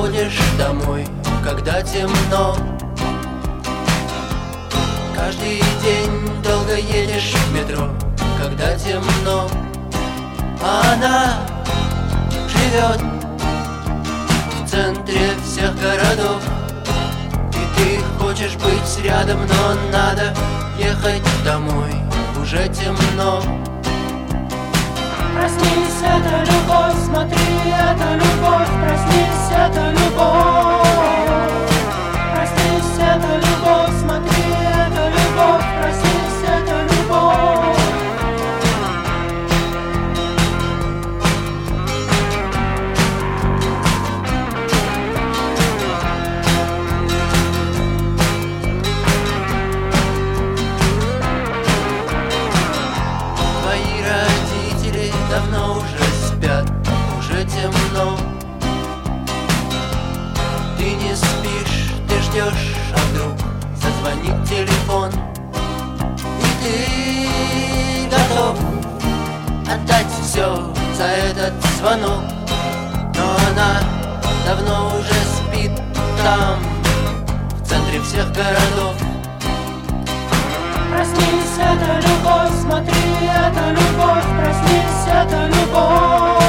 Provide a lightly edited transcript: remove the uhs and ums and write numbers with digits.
приходишь домой, когда темно. Каждый день долго едешь в метро, когда темно. А она живет в центре всех городов, и ты хочешь быть рядом, но надо ехать домой, уже темно. Проснись, это любовь, смотри, это любовь, проснись, это любовь. Проснись, это любовь, смотри, это любовь, проснись, это любовь. Твои родители давно уже спят, уже темно. Ты не спишь, ты ждешь, а вдруг зазвонит телефон, и ты готов отдать все за этот звонок. Но она давно уже спит там, в центре всех городов. Проснись, это любовь, смотри, это любовь, проснись, это любовь.